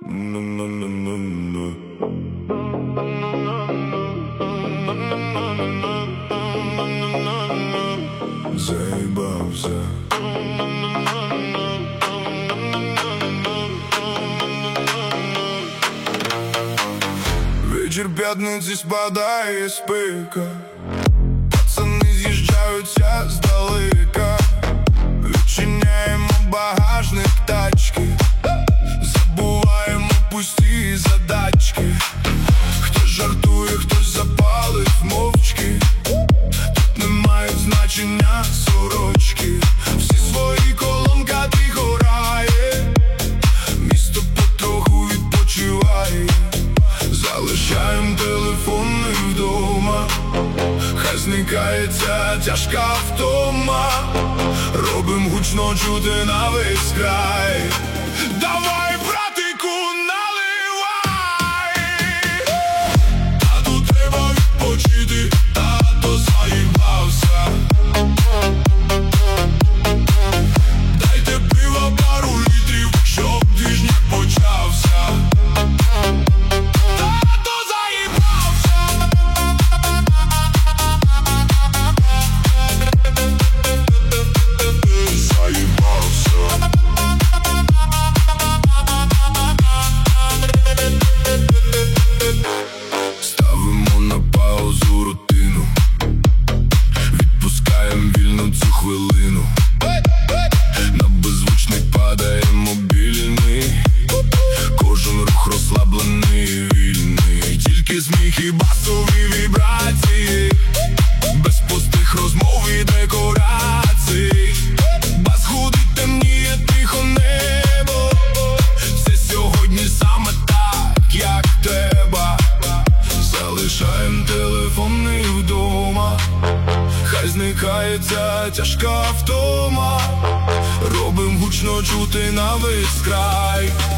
Заїбався. Вечір п'ятниці спадає з пика, пацани з'їжджаються здалека. Відчиняємо багажник тачки, забуваємо пусті задачки. Хтось жартує, хтось запалить мовчки. Тут не мають значення сорочки. Всі свої колонка тихо грає, місто потроху відпочиває. Залишаєм телефони вдома, хай зникає ця тяжка втома. Робим гучно чути на весь край. Давай, братику, наливай! Тату треба відпочити, тато заїбався. Дайте пива пару літрів, щоб двіжняк почався. Тато заїбався. Ставимо на паузу рутину, відпускаємо вільно цю хвилину. На беззвучний падає мобільний, кожен рух розслаблений і вільний. Тільки сміх і басові вібрації, без пустих розмов і декорацій. Бас гудить, темніє тихо небо. Все сьогодні саме так, як треба. Залишаєм телефони вдома, хай зникає ця тяжка втома. Робим гучно чути на весь край.